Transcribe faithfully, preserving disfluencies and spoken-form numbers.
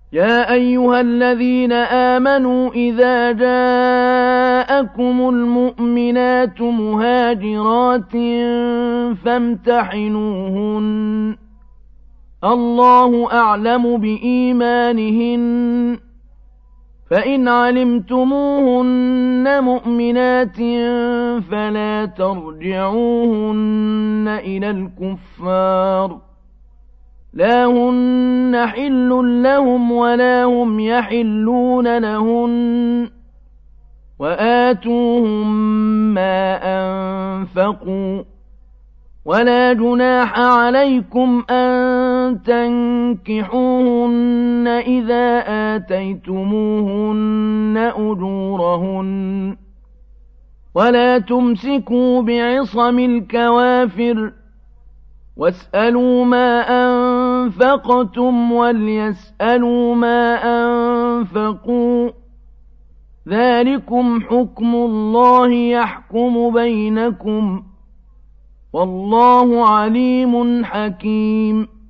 يا أيها الذين آمنوا إذا جاءكم المؤمنات مهاجرات فامتحنوهن الله أعلم بإيمانهن فإن علمتموهن مؤمنات فلا ترجعوهن إلى الكفار لا هن حل لهم ولا هم يحلون لهن وآتوهم ما أنفقوا ولا جناح عليكم أن تنكحوهن إذا آتيتموهن أجورهن ولا تمسكوا بعصم الكوافر واسألوا ما أنفقتم وليسألوا ما أنفقوا ذلكم حكم الله يحكم بينكم والله عليم حكيم